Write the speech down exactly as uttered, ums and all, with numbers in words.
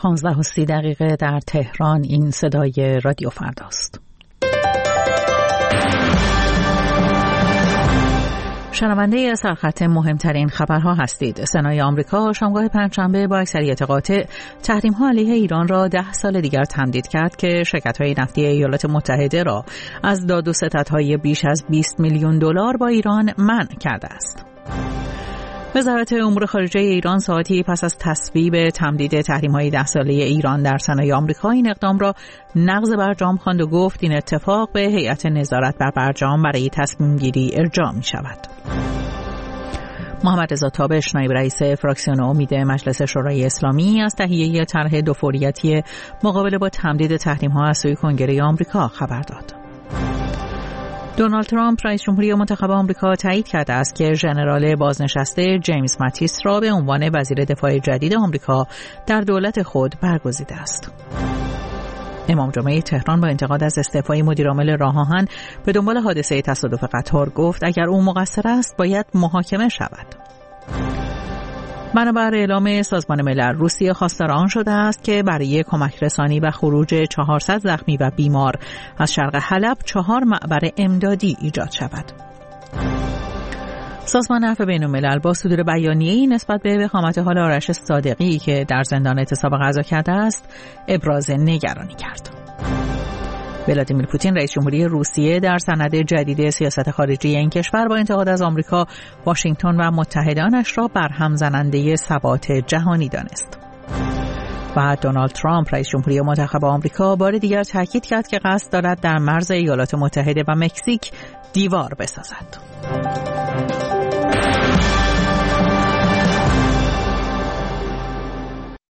پانزده و سی دقیقه در تهران. این صدای رادیو فرداست. شنونده سرخط مهمترین خبرها هستید. سنای آمریکا شامگاه پنجشنبه با اکثریت قاطع تحریم‌ها علیه ایران را ده سال دیگر تمدید کرد که شرکت‌های نفتی ایالات متحده را از داد و ستدهای بیش از بیست میلیون دلار با ایران منع کرده است. وزارت امور خارجه ایران ساعتی پس از تصویب تمدید تحریم‌های ده ساله ایران در صنایع آمریکا این اقدام را نقض برجام خواند و گفت این اتفاق به هیئت نظارت بر برجام برای تصمیم گیری ارجاع می شود. محمد رضا تابش نایب رئیس فراکسیون امید مجلس شورای اسلامی از تهیه طرح دو فوریتی مقابله با تمدید تحریم‌ها از سوی کنگره آمریکا خبر داد. دونالد ترامپ رئیس جمهوری منتخب آمریکا تایید کرده است که ژنرال بازنشسته جیمز ماتیس را به عنوان وزیر دفاع جدید آمریکا در دولت خود برگزیده است. امام جمعه تهران با انتقاد از استعفای مدیرعامل راه آهن به دنبال حادثه تصادف قطار گفت اگر او مقصر است باید محاکمه شود. بنابر اعلام سازمان ملل روسیه خواستار آن شده است که برای کمک رسانی و خروج چهارصد زخمی و بیمار از شرق حلب چهار معبر امدادی ایجاد شود. سازمان عفو بین‌الملل با صدور بیانیه‌ای نسبت به وخامت حال آرش صادقی که در زندان اعتصاب غذا کرده است ابراز نگرانی کرد. ولادیمیر پوتین رئیس جمهوری روسیه در سند جدید سیاست خارجی این کشور با انتقاد از آمریکا، واشنگتن و متحدانش را برهم زننده ثبات جهانی دانست. و دونالد ترامپ رئیس جمهوری منتخب آمریکا بار دیگر تاکید کرد که قصد دارد در مرز ایالات متحده و مکزیک دیوار بسازد.